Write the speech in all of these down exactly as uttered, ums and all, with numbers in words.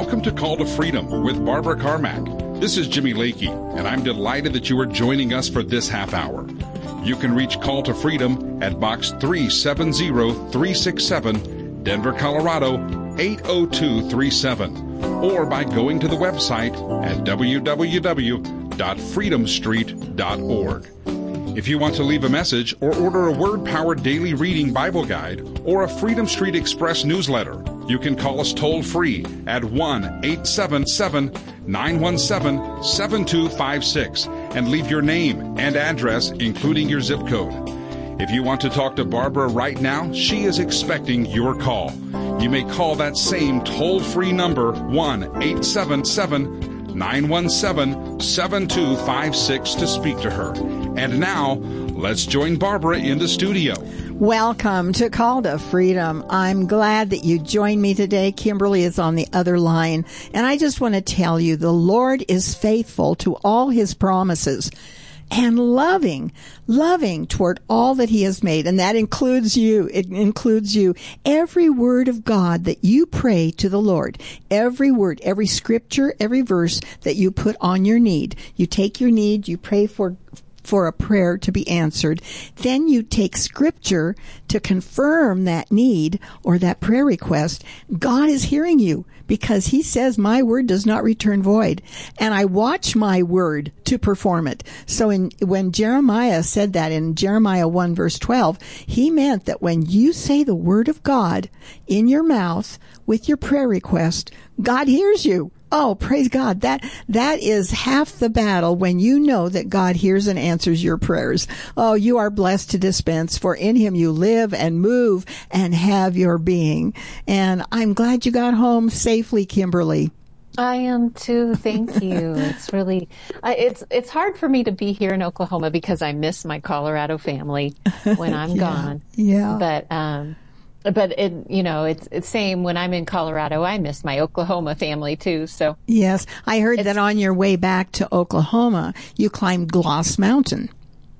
Welcome to Call to Freedom with Barbara Carmack. This is Jimmy Lakey, and I'm delighted that you are joining us for this half hour. You can reach Call to Freedom at Box three seven zero three six seven, Denver, Colorado eight oh two three seven, or by going to the website at w w w dot freedom street dot org. If you want to leave a message or order a word-powered daily reading Bible guide or a Freedom Street Express newsletter, you can call us toll-free at one eight seven seven, nine one seven, seven two five six and leave your name and address, including your zip code. If you want to talk to Barbara right now, she is expecting your call. You may call that same toll-free number, one eight seven seven, nine one seven, seven two five six, to speak to her. And now, let's join Barbara in the studio. Welcome to Call to Freedom. I'm glad that you joined me today. Kimberly is on the other line. And I just want to tell you, the Lord is faithful to all his promises and loving, loving toward all that he has made. And that includes you. It includes you. Every word of God that you pray to the Lord, every word, every scripture, every verse that you put on your need, you take your need, you pray for for a prayer to be answered. Then you take scripture to confirm that need or that prayer request. God is hearing you because he says, my word does not return void. And I watch my word to perform it. So in, when Jeremiah said that in Jeremiah one verse twelve, he meant that when you say the word of God in your mouth with your prayer request, God hears you. Oh, praise God. That, that is half the battle when you know that God hears and answers your prayers. Oh, you are blessed to dispense, for in him you live and move and have your being. And I'm glad you got home safely, Kimberly. I am too. Thank you. It's really, uh, it's, it's hard for me to be here in Oklahoma because I miss my Colorado family when I'm yeah, gone. Yeah. But, um, But it, you know, it's it's same when I'm in Colorado. I miss my Oklahoma family too. So yes, I heard that on your way back to Oklahoma, you climbed Gloss Mountain.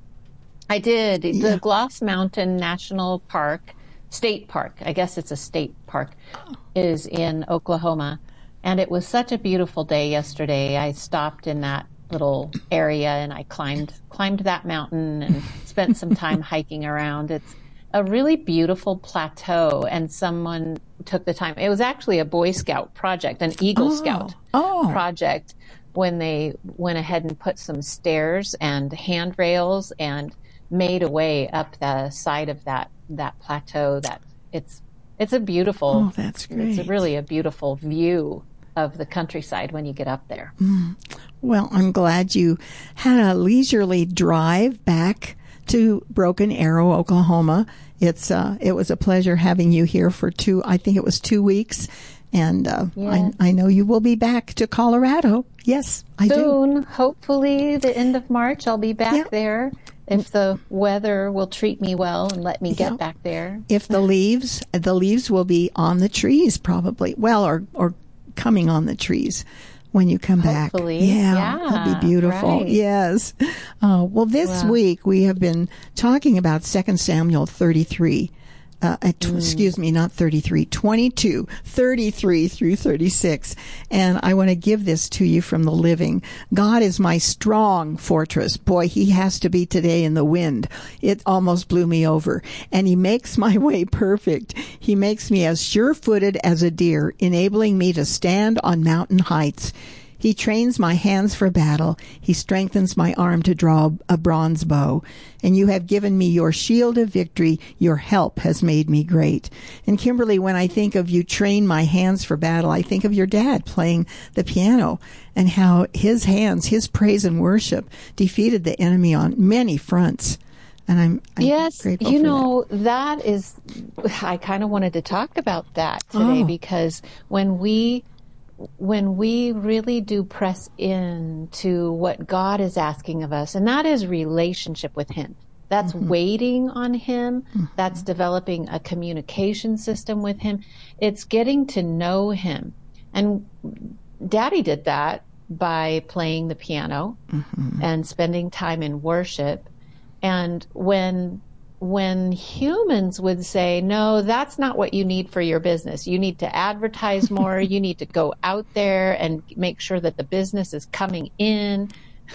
I did. Yeah. The Gloss Mountain National Park, State Park, I guess it's a state park, is in Oklahoma, and it was such a beautiful day yesterday. I stopped in that little area and I climbed climbed that mountain and spent some time hiking around. It's a really beautiful plateau, and someone took the time. It was actually a Boy Scout project, an Eagle oh, Scout oh. project, when they went ahead and put some stairs and handrails and made a way up the side of that, that plateau. That it's, it's a beautiful, oh, that's great. It's really a beautiful view of the countryside when you get up there. Mm. Well, I'm glad you had a leisurely drive back to Broken Arrow, Oklahoma. It's uh, it was a pleasure having you here for two. I think it was two weeks, and uh, yeah. I, I know you will be back to Colorado. Yes, I Soon, do. hopefully, the end of March, I'll be back yeah. there. If the weather will treat me well and let me get yeah. back there. If the leaves, the leaves will be on the trees probably. Well, or or coming on the trees when you come back. Hopefully. Yeah, yeah, that'd be beautiful. Right. Yes. Uh, well, this wow. week we have been talking about Second Samuel thirty-three. Uh, at, mm. excuse me, not thirty-three, twenty-two, thirty-three through thirty-six. And I want to give this to you from the Living. God is my strong fortress. Boy, he has to be today in the wind. It almost blew me over. And he makes my way perfect. He makes me as sure-footed as a deer, enabling me to stand on mountain heights. He trains my hands for battle. He strengthens my arm to draw a bronze bow. And you have given me your shield of victory. Your help has made me great. And Kimberly, when I think of you train my hands for battle, I think of your dad playing the piano and how his hands, his praise and worship defeated the enemy on many fronts. And I'm, I'm yes, grateful you for know, that. that is, I kind of wanted to talk about that today oh. because when we when we really do press into what God is asking of us, and that is relationship with him. That's mm-hmm. waiting on him. Mm-hmm. That's developing a communication system with him. It's getting to know him. And Daddy did that by playing the piano mm-hmm. and spending time in worship. And when when humans would say, no, that's not what you need for your business. You need to advertise more. You need to go out there and make sure that the business is coming in.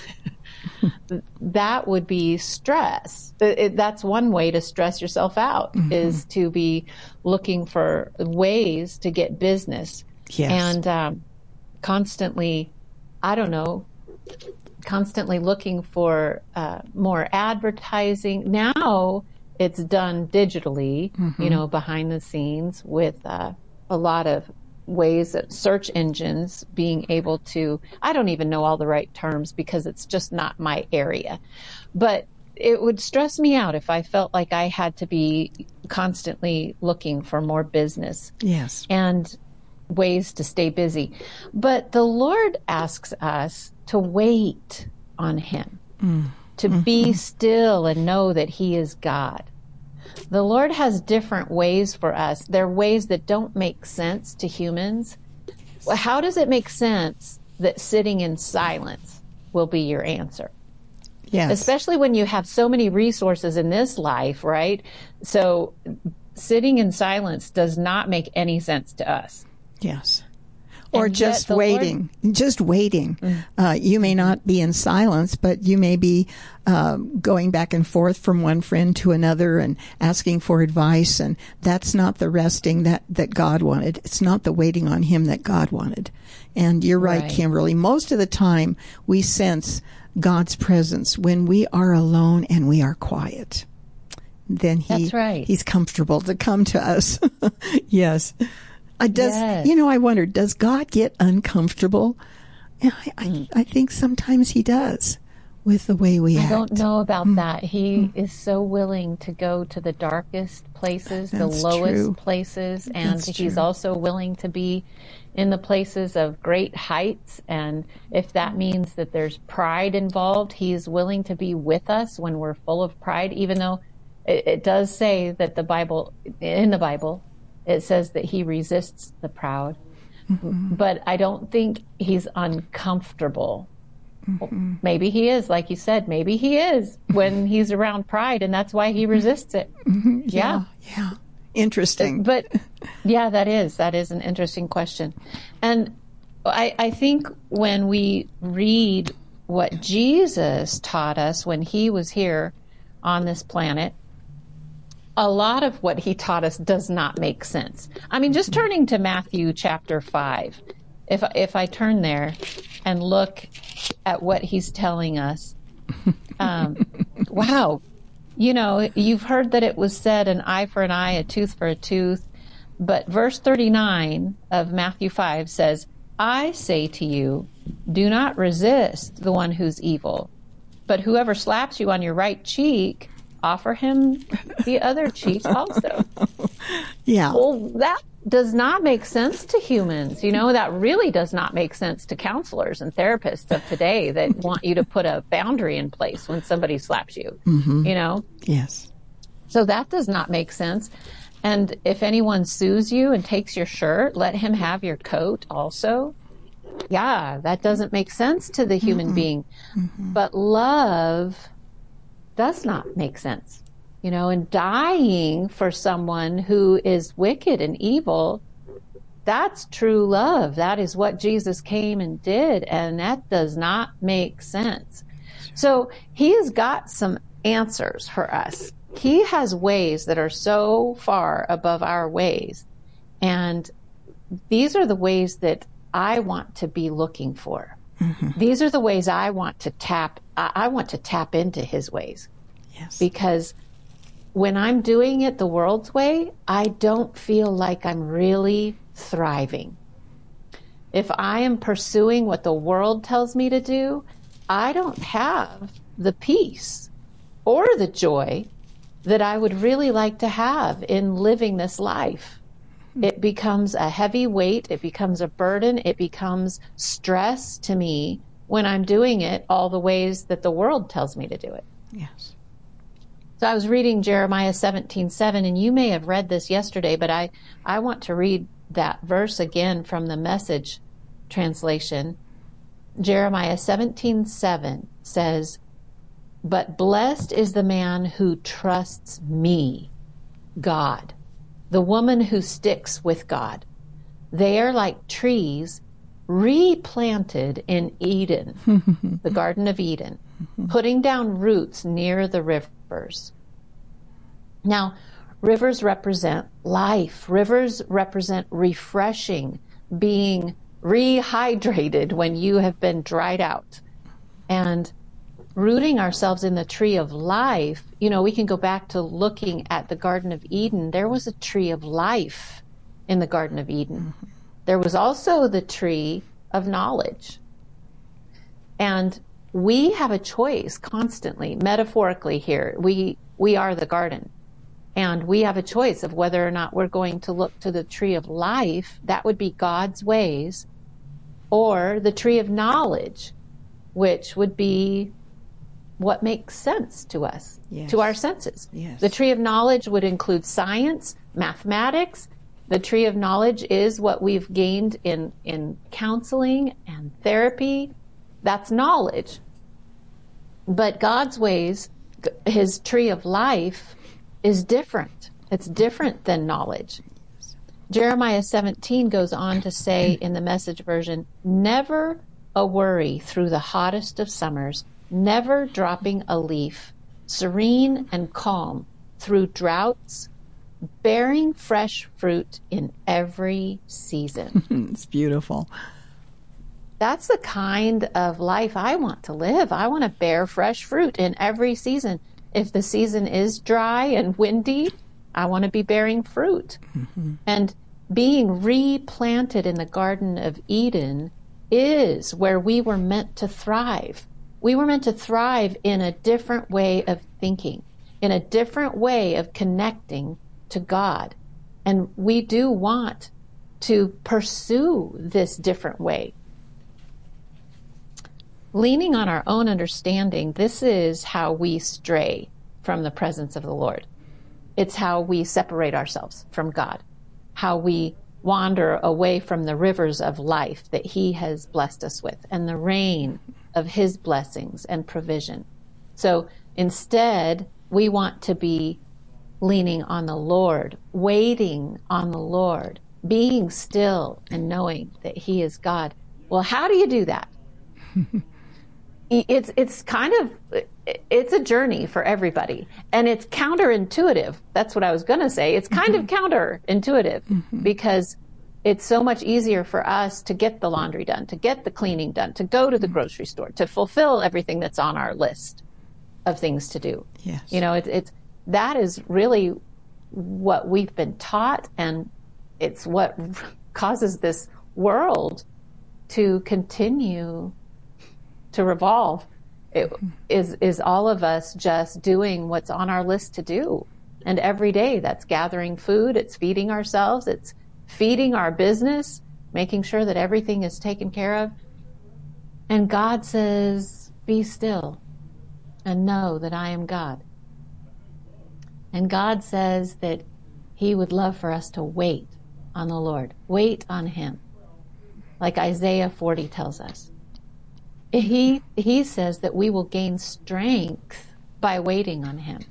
That would be stress. It, that's one way to stress yourself out, mm-hmm. is to be looking for ways to get business. Yes. And um, constantly, I don't know, constantly looking for uh, more advertising. Now it's done digitally, mm-hmm. you know, behind the scenes with uh, a lot of ways that search engines being able to, I don't even know all the right terms because it's just not my area, but it would stress me out if I felt like I had to be constantly looking for more business. Yes. And ways to stay busy. But the Lord asks us to wait on him, mm. to mm-hmm. be still and know that he is God. The Lord has different ways for us. They're ways that don't make sense to humans. Well, how does it make sense that sitting in silence will be your answer? Yes. Especially when you have so many resources in this life, right? So sitting in silence does not make any sense to us. Yes. Or and just waiting, Lord, just waiting. Mm. Uh, you may not be in silence, but you may be uh, going back and forth from one friend to another and asking for advice. And that's not the resting that, that God wanted. It's not the waiting on him that God wanted. And you're right, right, Kimberly. Most of the time we sense God's presence when we are alone and we are quiet. Then he, that's right. he's comfortable to come to us. Yes. Uh, does yes. you know? I wonder, does God get uncomfortable? I, I, mm. I think sometimes he does with the way we I act. I don't know about mm. that. He mm. is so willing to go to the darkest places, That's the lowest true. places, and That's he's true. also willing to be in the places of great heights. And if that means that there's pride involved, he's willing to be with us when we're full of pride, even though it, it does say that the Bible, in the Bible, it says that he resists the proud, mm-hmm. but I don't think he's uncomfortable. Mm-hmm. Maybe he is, like you said, maybe he is when he's around pride, and that's why he resists it. Mm-hmm. Yeah. yeah. Yeah. Interesting. But yeah, that is, that is an interesting question. And I, I think when we read what Jesus taught us when he was here on this planet, a lot of what he taught us does not make sense. I mean, just turning to Matthew chapter five, if, if I turn there and look at what he's telling us, um, wow, you know, you've heard that it was said an eye for an eye, a tooth for a tooth, but verse thirty-nine of Matthew five says, I say to you, do not resist the one who's evil, but whoever slaps you on your right cheek, offer him the other cheek also. Yeah. Well, that does not make sense to humans. You know, that really does not make sense to counselors and therapists of today that want you to put a boundary in place when somebody slaps you, mm-hmm. you know? Yes. So that does not make sense. And if anyone sues you and takes your shirt, let him have your coat also. Yeah, that doesn't make sense to the human mm-hmm. being. Mm-hmm. But love does not make sense, you know, and dying for someone who is wicked and evil, that's true love. That is what Jesus came and did, and that does not make sense. So he has got some answers for us. He has ways that are so far above our ways, and these are the ways that I want to be looking for. Mm-hmm. These are the ways I want to tap, I want to tap into his ways. Yes. Because when I'm doing it the world's way, I don't feel like I'm really thriving. If I am pursuing what the world tells me to do, I don't have the peace or the joy that I would really like to have in living this life. It becomes a heavy weight. It becomes a burden. It becomes stress to me when I'm doing it all the ways that the world tells me to do it. Yes. So I was reading Jeremiah seventeen seven, and you may have read this yesterday, but I, I want to read that verse again from the Message translation. Jeremiah seventeen seven says, But blessed is the man who trusts me, God, the woman who sticks with God. They are like trees replanted in Eden, the Garden of Eden, putting down roots near the rivers. Now, rivers represent life. Rivers represent refreshing, being rehydrated when you have been dried out. And rooting ourselves in the tree of life, you know, we can go back to looking at the Garden of Eden. There was a tree of life in the Garden of Eden. There was also the tree of knowledge. And we have a choice constantly, metaphorically here. We we are the garden. And we have a choice of whether or not we're going to look to the tree of life, that would be God's ways, or the tree of knowledge, which would be what makes sense to us, yes. to our senses. Yes. The tree of knowledge would include science, mathematics. The tree of knowledge is what we've gained in, in counseling and therapy. That's knowledge. But God's ways, his tree of life, is different. It's different than knowledge. Jeremiah seventeen goes on to say in the Message version, never a worry through the hottest of summers, never dropping a leaf, serene and calm through droughts, bearing fresh fruit in every season. It's beautiful. That's the kind of life I want to live. I want to bear fresh fruit in every season. If the season is dry and windy, I want to be bearing fruit. Mm-hmm. And being replanted in the Garden of Eden is where we were meant to thrive. We were meant to thrive in a different way of thinking, in a different way of connecting to God. And we do want to pursue this different way. Leaning on our own understanding, this is how we stray from the presence of the Lord. It's how we separate ourselves from God, how we wander away from the rivers of life that he has blessed us with and the rain of his blessings and provision. So instead, we want to be leaning on the Lord, waiting on the Lord, being still and knowing that he is God. Well, how do you do that? It's it's kind of, it's a journey for everybody. And it's counterintuitive. That's what I was going to say. It's kind mm-hmm. of counterintuitive mm-hmm. because it's so much easier for us to get the laundry done, to get the cleaning done, to go to the mm-hmm. grocery store, to fulfill everything that's on our list of things to do. Yes. You know, it, it's, that is really what we've been taught, and it's what causes this world to continue to revolve. It is is all of us just doing what's on our list to do. And every day that's gathering food, it's feeding ourselves, it's feeding our business, making sure that everything is taken care of. And God says, be still and know that I am God. And God says that he would love for us to wait on the Lord, wait on him, like Isaiah forty tells us. He he says that we will gain strength by waiting on him.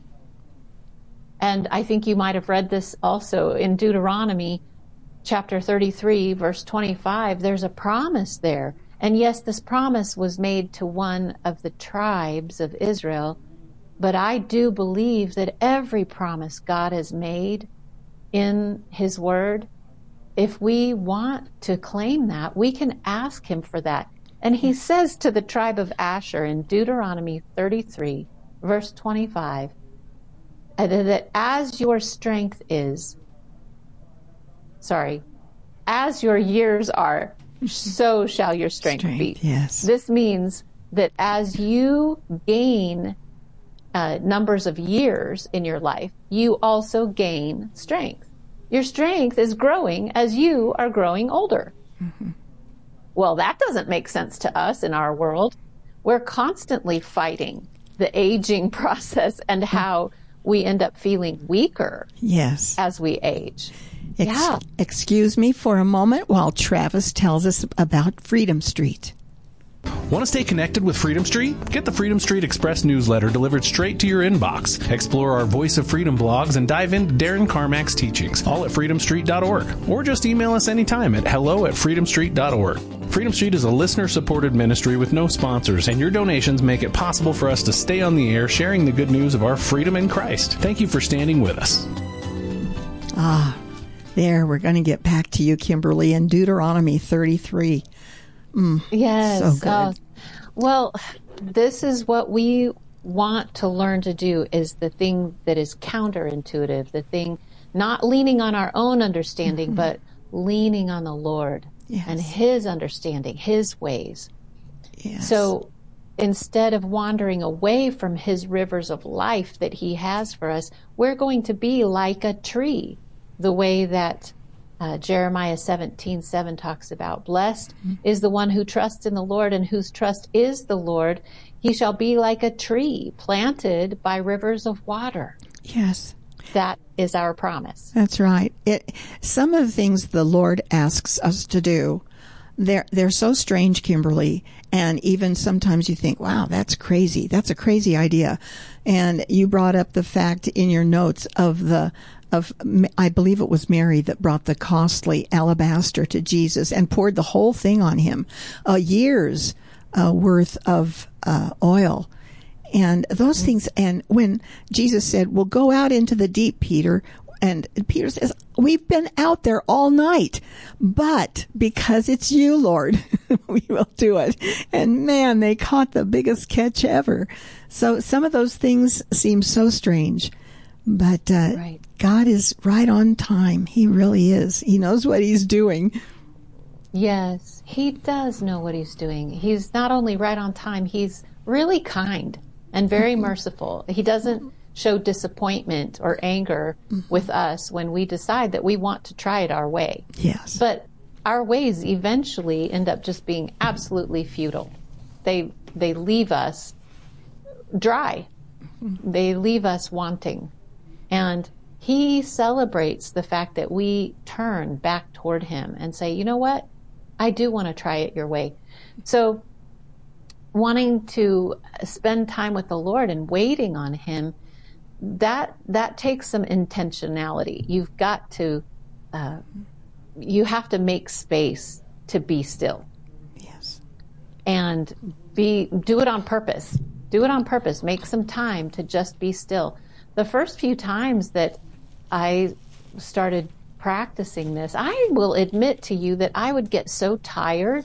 And I think you might have read this also in Deuteronomy chapter thirty-three, verse twenty-five. There's a promise there. And yes, this promise was made to one of the tribes of Israel. But I do believe that every promise God has made in his word, if we want to claim that, we can ask him for that. And he says to the tribe of Asher in Deuteronomy thirty-three, verse twenty-five, that as your strength is, sorry, as your years are, so shall your strength, strength be. Yes. This means that as you gain uh, numbers of years in your life, you also gain strength. Your strength is growing as you are growing older. Mm-hmm. Well, that doesn't make sense to us in our world. We're constantly fighting the aging process and how we end up feeling weaker yes. as we age. Ex- yeah. Excuse me for a moment while Travis tells us about Freedom Street. Want to stay connected with Freedom Street? Get the Freedom Street Express newsletter delivered straight to your inbox. Explore our Voice of Freedom blogs and dive into Darren Carmack's teachings, all at freedom street dot org. Or just email us anytime at hello at freedom street dot org. Freedom Street is a listener-supported ministry with no sponsors, and your donations make it possible for us to stay on the air sharing the good news of our freedom in Christ. Thank you for standing with us. Ah, there, we're going to get back to you, Kimberly, in Deuteronomy thirty-three. Mm, yes. So good. Uh, well, this is what we want to learn to do, is the thing that is counterintuitive, the thing not leaning on our own understanding, mm-hmm. but leaning on the Lord yes. and His understanding, His ways. Yes. So instead of wandering away from His rivers of life that He has for us, we're going to be like a tree, the way that Uh, Jeremiah seventeen seven talks about. Blessed mm-hmm. is the one who trusts in the Lord and whose trust is the Lord. He shall be like a tree planted by rivers of water. Yes. That is our promise. That's right. It, some of the things the Lord asks us to do, they're, they're so strange, Kimberly. And even sometimes you think, wow, that's crazy. That's a crazy idea. And you brought up the fact in your notes of the Of, I believe it was Mary that brought the costly alabaster to Jesus and poured the whole thing on him, a year's uh, worth of uh, oil. And those things, and when Jesus said, well, go out into the deep, Peter, and Peter says, we've been out there all night, but because it's you, Lord, we will do it. And man, they caught the biggest catch ever. So some of those things seem so strange. But uh, right. God is right on time. He really is. He knows what He's doing. Yes, He does know what He's doing. He's not only right on time, He's really kind and very mm-hmm. merciful. He doesn't show disappointment or anger mm-hmm. with us when we decide that we want to try it our way. Yes. But our ways eventually end up just being absolutely futile. They they leave us dry. Mm-hmm. They leave us wanting. And He celebrates the fact that we turn back toward Him and say, you know what? I do want to try it your way. So wanting to spend time with the Lord and waiting on Him, that that takes some intentionality. You've got to, uh, you have to make space to be still. Yes. And be do it on purpose. Do it on purpose. Make some time to just be still. The first few times that I started practicing this, I will admit to you that I would get so tired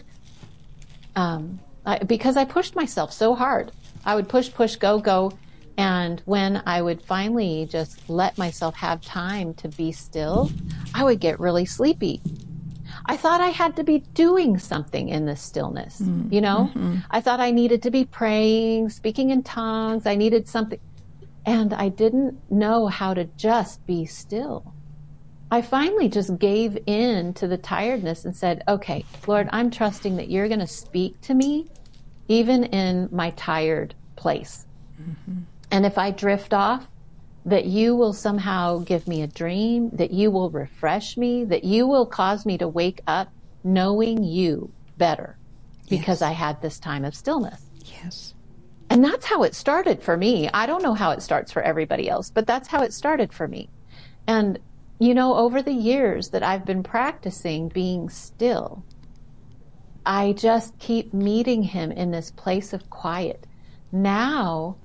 um, I, because I pushed myself so hard. I would push, push, go, go. And when I would finally just let myself have time to be still, I would get really sleepy. I thought I had to be doing something in this stillness, mm, you know? Mm-hmm. I thought I needed to be praying, speaking in tongues. I needed something. And I didn't know how to just be still. I finally just gave in to the tiredness and said, okay, Lord, I'm trusting that you're going to speak to me even in my tired place. Mm-hmm. And if I drift off, that you will somehow give me a dream, that you will refresh me, that you will cause me to wake up knowing you better because yes. I had this time of stillness. Yes. And that's how it started for me. I don't know how it starts for everybody else, but that's how it started for me. And, you know, over the years that I've been practicing being still, I just keep meeting Him in this place of quiet. Now,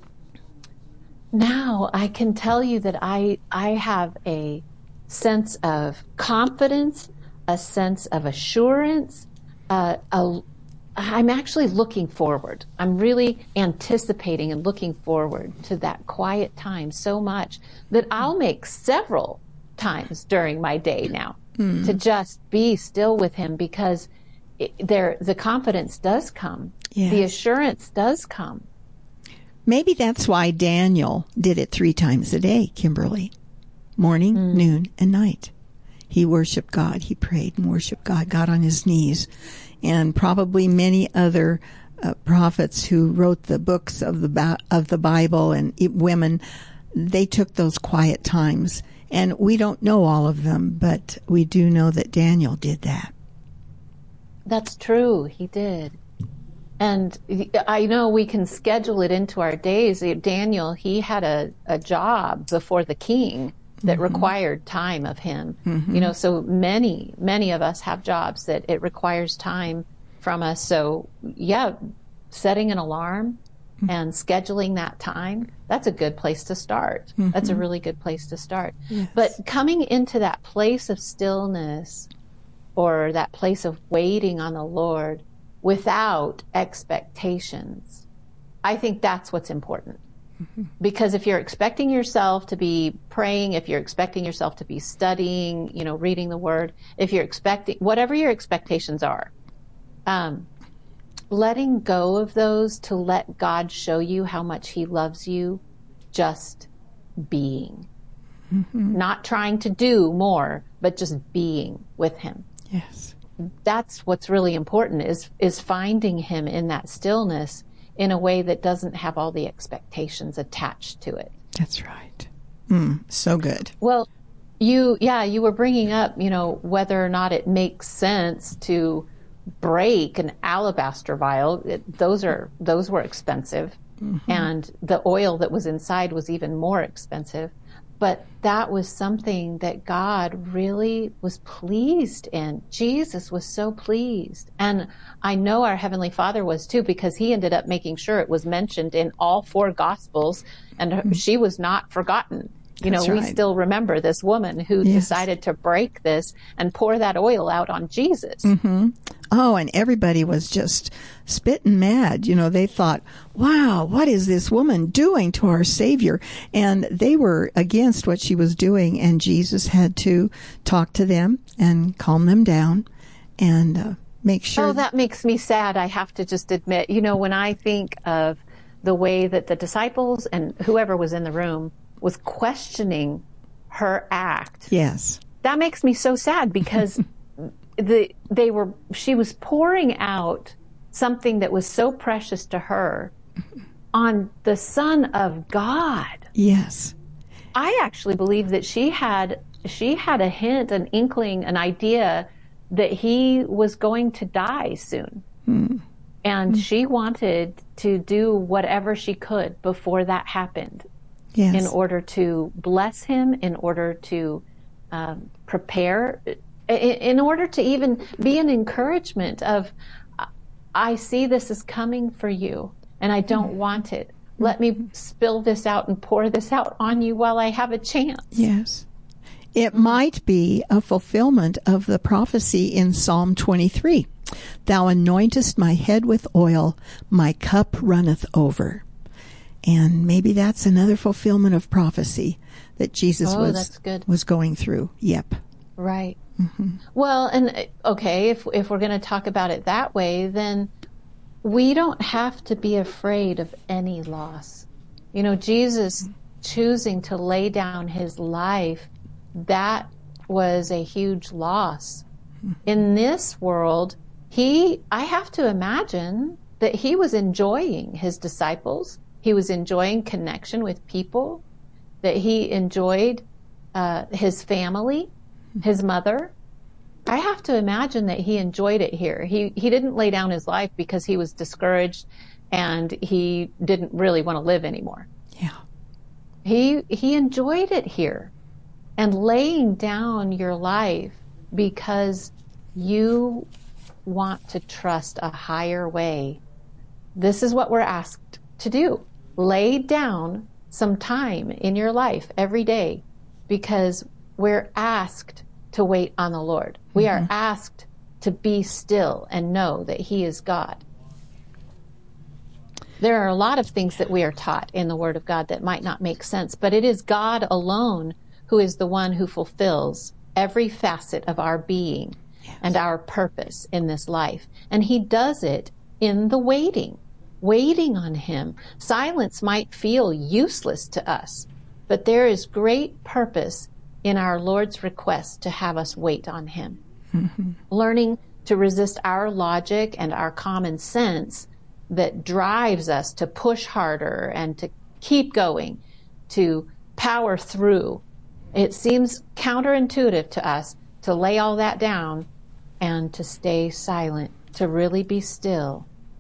now I can tell you that I, I have a sense of confidence, a sense of assurance, uh, a I'm actually looking forward. I'm really anticipating and looking forward to that quiet time so much that I'll make several times during my day now mm. to just be still with Him, because it, there the confidence does come. Yes. The assurance does come. Maybe that's why Daniel did it three times a day, Kimberly. Morning, mm. noon, and night. He worshiped God. He prayed and worshiped God, got on his knees. And probably many other uh, prophets who wrote the books of the of the Bible and it, women, they took those quiet times. And we don't know all of them, but we do know that Daniel did that. That's true. He did. And I know we can schedule it into our days. Daniel, he had a, a job before the king that mm-hmm. required time of him. Mm-hmm. You know, so many, many of us have jobs that it requires time from us. So yeah, setting an alarm mm-hmm. and scheduling that time, that's a good place to start. Mm-hmm. That's a really good place to start. Yes. But coming into that place of stillness or that place of waiting on the Lord without expectations, I think that's what's important. Mm-hmm. Because if you're expecting yourself to be praying, if you're expecting yourself to be studying, you know, reading the Word, if you're expecting, whatever your expectations are, um, letting go of those to let God show you how much He loves you, just being. Mm-hmm. Not trying to do more, but just being with Him. Yes. That's what's really important, is is finding Him in that stillness in a way that doesn't have all the expectations attached to it. That's right. Mm, so good. Well, you, yeah, you were bringing up, you know, whether or not it makes sense to break an alabaster vial. It, those are, those were expensive. Mm-hmm. And the oil that was inside was even more expensive. But that was something that God really was pleased in. Jesus was so pleased. And I know our Heavenly Father was too, because He ended up making sure it was mentioned in all four Gospels, and mm-hmm. she was not forgotten. You That's know, right. we still remember this woman who yes. decided to break this and pour that oil out on Jesus. Mm-hmm. Oh, and everybody was just spitting mad. You know, they thought, wow, what is this woman doing to our Savior? And they were against what she was doing, and Jesus had to talk to them and calm them down and uh, make sure. Oh, that makes me sad, I have to just admit. You know, when I think of the way that the disciples and whoever was in the room was questioning her act. Yes. That makes me so sad, because the they were she was pouring out something that was so precious to her on the Son of God. Yes. I actually believe that she had she had a hint, an inkling, an idea that He was going to die soon. Hmm. And hmm. she wanted to do whatever she could before that happened. Yes. In order to bless Him, in order to um, prepare, in, in order to even be an encouragement of, I see this is coming for you, and I don't mm. want it. Let me spill this out and pour this out on you while I have a chance. Yes. It might be a fulfillment of the prophecy in Psalm twenty-three. Thou anointest my head with oil, my cup runneth over. And maybe that's another fulfillment of prophecy that Jesus oh, was that's good. was going through. Yep. Right. Mm-hmm. Well, and okay, if if we're going to talk about it that way, then we don't have to be afraid of any loss. You know, Jesus choosing to lay down His life, that was a huge loss. Mm-hmm. In this world, He, I have to imagine that He was enjoying His disciples. He was enjoying connection with people, that He enjoyed uh, His family, His mother. I have to imagine that He enjoyed it here. He he didn't lay down His life because He was discouraged and He didn't really want to live anymore. Yeah. He he enjoyed it here. And laying down your life because you want to trust a higher way. This is what we're asked to do. Lay down some time in your life every day, because we're asked to wait on the Lord. We mm-hmm. are asked to be still and know that He is God. There are a lot of things that we are taught in the Word of God that might not make sense, but it is God alone who is the one who fulfills every facet of our being yes. and our purpose in this life. And He does it in the waiting. Waiting on Him. Silence might feel useless to us, but there is great purpose in our Lord's request to have us wait on Him. Mm-hmm. Learning to resist our logic and our common sense that drives us to push harder and to keep going, to power through. It seems counterintuitive to us to lay all that down and to stay silent, to really be still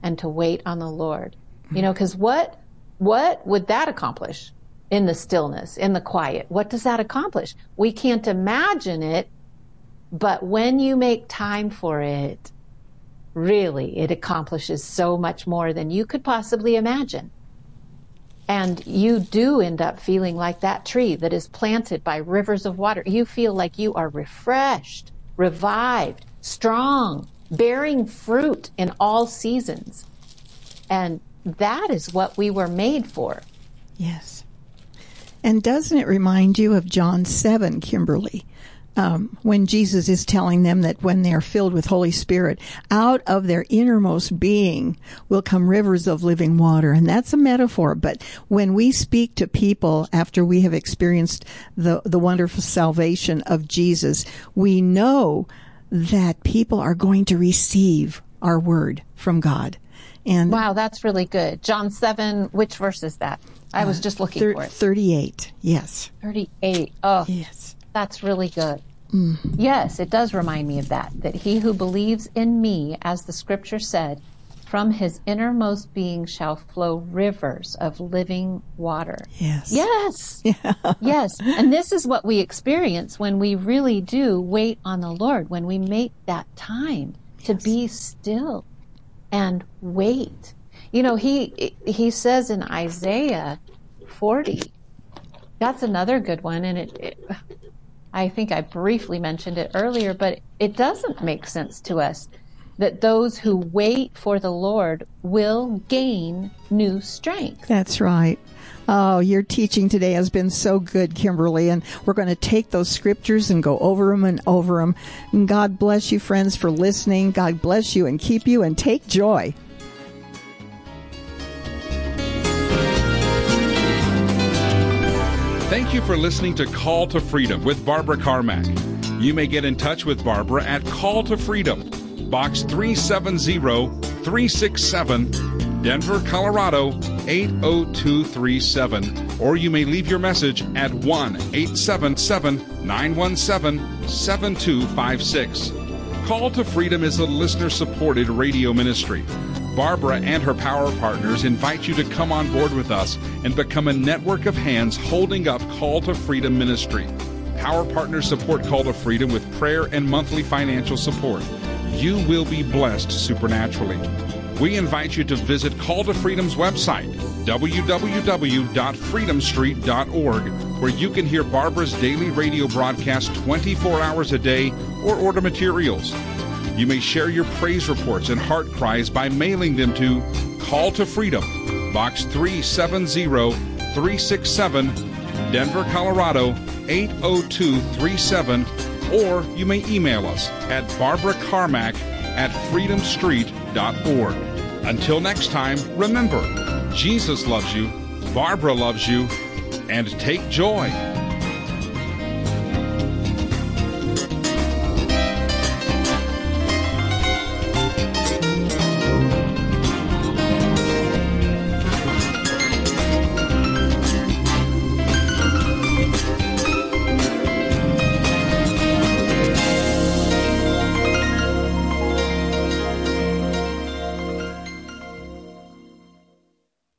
and to wait on the Lord. You know, because what, what would that accomplish in the stillness, in the quiet? What does that accomplish? We can't imagine it, but when you make time for it, really, it accomplishes so much more than you could possibly imagine. And you do end up feeling like that tree that is planted by rivers of water. You feel like you are refreshed, revived, strong, bearing fruit in all seasons. And that is what we were made for. Yes. And doesn't it remind you of John seven, Kimberly? Um, when Jesus is telling them that when they are filled with Holy Spirit, out of their innermost being will come rivers of living water. And that's a metaphor. But when we speak to people after we have experienced the, the wonderful salvation of Jesus, we know that people are going to receive our word from God. And wow, that's really good. John seven, which verse is that? I was just looking thir- for it. thirty-eight, yes. thirty-eight. Oh, yes. That's really good. Mm. Yes, it does remind me of that, that he who believes in me, as the scripture said, from his innermost being shall flow rivers of living water. Yes. Yes. Yeah. Yes. And this is what we experience when we really do wait on the Lord, when we make that time to Yes. be still and wait. You know, he he says in Isaiah forty, that's another good one, and it, it I think I briefly mentioned it earlier, but it doesn't make sense to us that those who wait for the Lord will gain new strength. That's right. Oh, your teaching today has been so good, Kimberly, and we're going to take those scriptures and go over them and over them. And God bless you, friends, for listening. God bless you and keep you, and take joy. Thank you for listening to Call to Freedom with Barbara Carmack. You may get in touch with Barbara at Call to Freedom, Box three seven zero, three six seven, Denver, Colorado eight oh two three seven. Or you may leave your message at one eight seven seven, nine one seven, seven two five six. Call to Freedom is a listener-supported radio ministry. Barbara and her power partners invite you to come on board with us and become a network of hands holding up Call to Freedom ministry. Power partners support Call to Freedom with prayer and monthly financial support. You will be blessed supernaturally. We invite you to visit Call to Freedom's website, w w w dot freedom street dot org, where you can hear Barbara's daily radio broadcast twenty-four hours a day or order materials. You may share your praise reports and heart cries by mailing them to Call to Freedom, Box three seven zero, three six seven, Denver, Colorado eight oh two three seven, or you may email us at barbara carmack at freedom street dot org. Until next time, remember, Jesus loves you, Barbara loves you, and take joy.